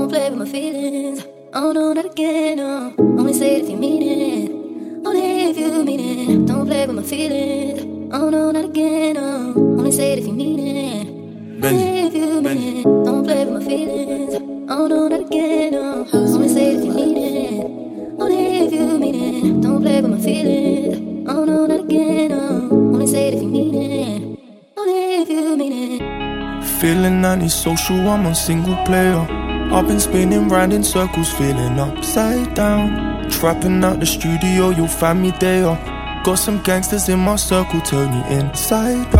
play with my feelings. Oh no, not again, no. Only say it if you mean it. Only if you mean it. Don't play with my feelings. Oh no, not again, no. Only say it if you mean it. Only if you mean it. Don't play with my feelings. Oh no, not again, no. Only say it if you mean it. Only if you mean it. Don't play with my feelings. Oh no, not again, no. Only say it if you mean it. Only if you mean it. Feeling antisocial, I'm on single player. I've been spinning round in circles, feeling upside down. Trapping out the studio, you'll find me there. Got some gangsters in my circle, turn you inside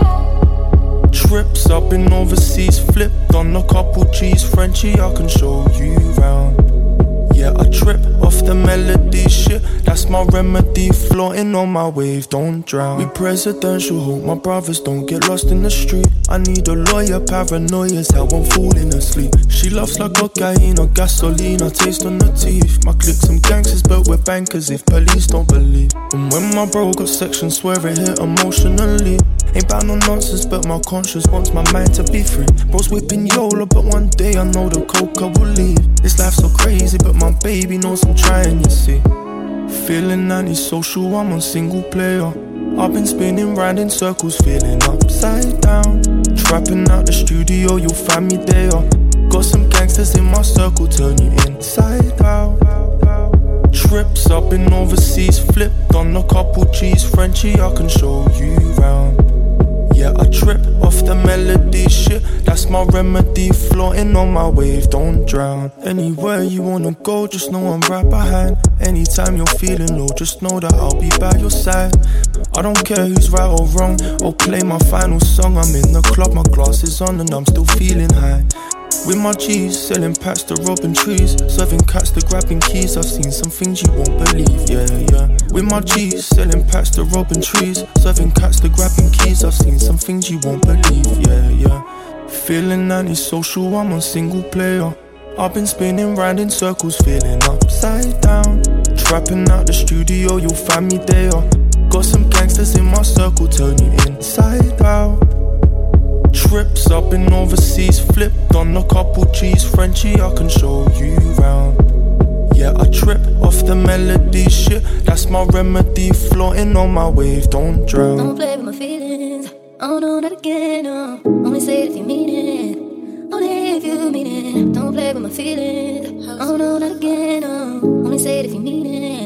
out. Trips up in overseas, flipped on a couple G's. Frenchie, I can show you round. Yeah, I trip off the melody, shit, that's my remedy. Floating on my wave, don't drown. We presidential, hope my brothers don't get lost in the street. I need a lawyer, paranoia's how I'm falling asleep. She loves like cocaine or gasoline, I taste on the teeth. My clique some gangsters, but we're bankers if police don't believe. And when my bro got section, swear it hit emotionally. Ain't bout no nonsense, but my conscience wants my mind to be free. Bro's whipping YOLO, but one day I know the coca will leave. This life's so crazy, but my baby knows I'm trying, you see. Feeling antisocial, I'm on single player. I've been spinning round in circles, feeling upside down. Trapping out the studio, you'll find me there. Got some gangsters in my circle, turn you inside out. Trips up in overseas, flipped on a couple G's. Frenchie, I can show you round. Yeah, I trip off the melody, shit, that's my remedy. Floating on my wave, don't drown. Anywhere you wanna go, just know I'm right behind. Anytime you're feeling low, just know that I'll be by your side. I don't care who's right or wrong, or play my final song. I'm in the club, my glasses on and I'm still feeling high. With my G's, selling packs to robbing trees, serving cats to grabbing keys. I've seen some things you won't believe, yeah, yeah. With my G's, selling packs to robbing trees, serving cats to grabbing keys. I've seen some things you won't believe, yeah, yeah. Feeling antisocial, I'm on single player. I've been spinning round in circles, feeling upside down. Trapping out the studio, you'll find me there. Got some gangsters in my circle, turn you inside out. Trips up in overseas, flipped on a couple G's. Frenchie, I can show you round. Yeah, I trip off the melody, shit, that's my remedy. Floating on my wave, don't drown. Don't play with my feelings. Oh no, not again, no. Only say it if you mean it. Only if you mean it. Don't play with my feelings. Oh no, not again, no. Only say it if you mean it.